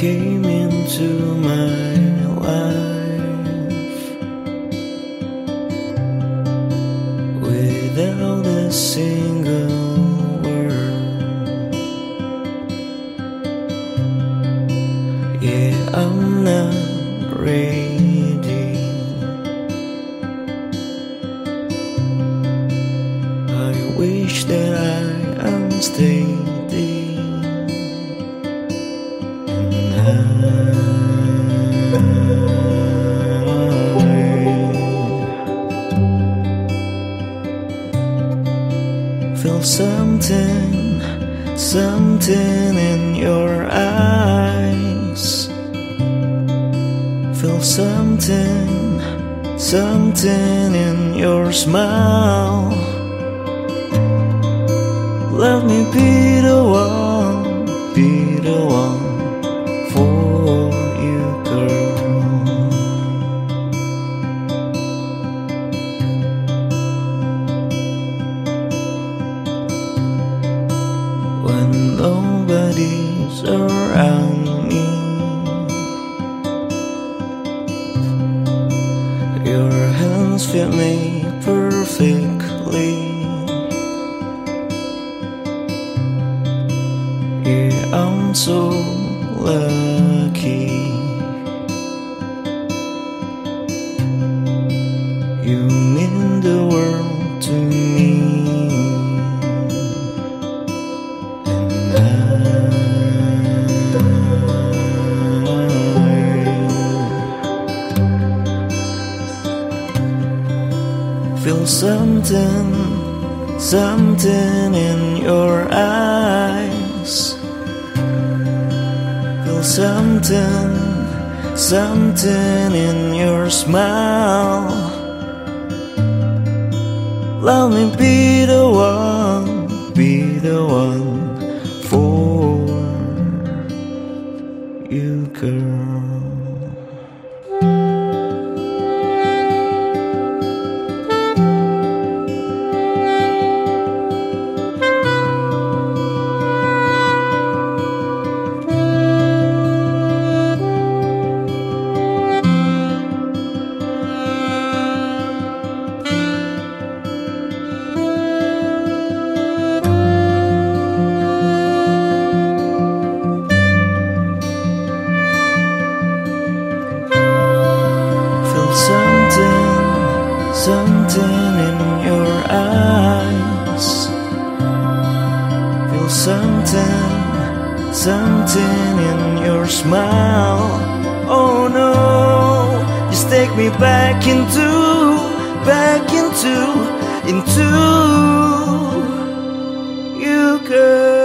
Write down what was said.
came into my life without a single word. Yeah, I'm not ready. I wish that I am steady. Feel something, something in your eyes. Feel something, something in your smile. Let me be the one, be the one for you, girl. When nobody's around me, your hands fit me perfectly. Yeah, I'm so lucky. You mean the world to me. Feel something, something in your eyes. Feel something, something in your smile. Let me be the one for you, girl. Something in your eyes. Feel something, something in your smile. Oh no, just take me back into you, girl.